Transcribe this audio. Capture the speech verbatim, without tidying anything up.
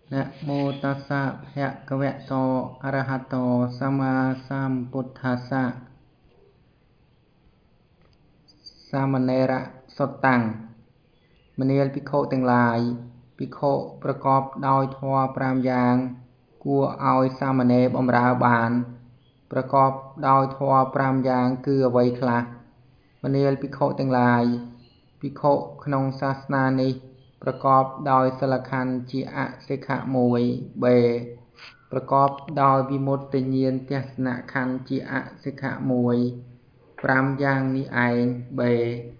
นะโมตัสสะภะคะวะโตอะระหะโตสัมมาสัมพุทธัสสะสามเณรสตตังมณีลภิกขุទាំងឡាយភិក្ខុប្រកបដោយធម៌ប្រាំយ៉ាងគួរឲ្យសាមណេរបម្រើបានប្រកបដោយធម៌ប្រាំយ៉ាងគឺអ្វីខ្លះមនាលភិក្ខុទាំងឡាយភិក្ខុក្នុងសាសនានេះប្រកបដោយសិលខន្ធជាអសិក្ខមួយ ប ប្រកបដោយវិមុតតិញ្ញាណទស្សនខន្ធជាអសិក្ខមួយ ប្រាំយ៉ាងនេះឯង ប